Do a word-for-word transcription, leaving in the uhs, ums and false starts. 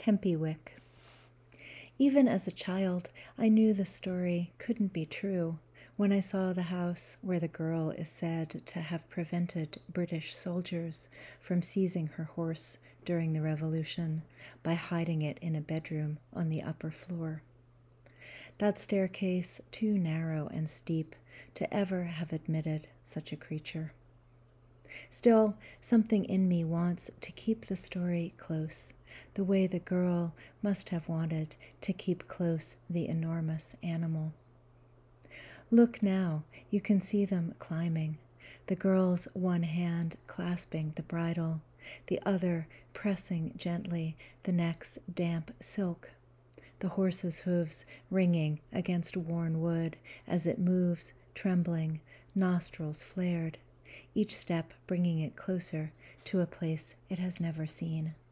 Tempewick. Even as a child, I knew the story couldn't be true when I saw the house where the girl is said to have prevented British soldiers from seizing her horse during the Revolution by hiding it in a bedroom on the upper floor. That staircase too narrow and steep to ever have admitted such a creature. Still, something in me wants to keep the story close, the way the girl must have wanted to keep close the enormous animal. Look now, you can see them climbing, the girl's one hand clasping the bridle, the other pressing gently the neck's damp silk, the horse's hooves ringing against worn wood as it moves, trembling, nostrils flared, each step bringing it closer to a place it has never seen.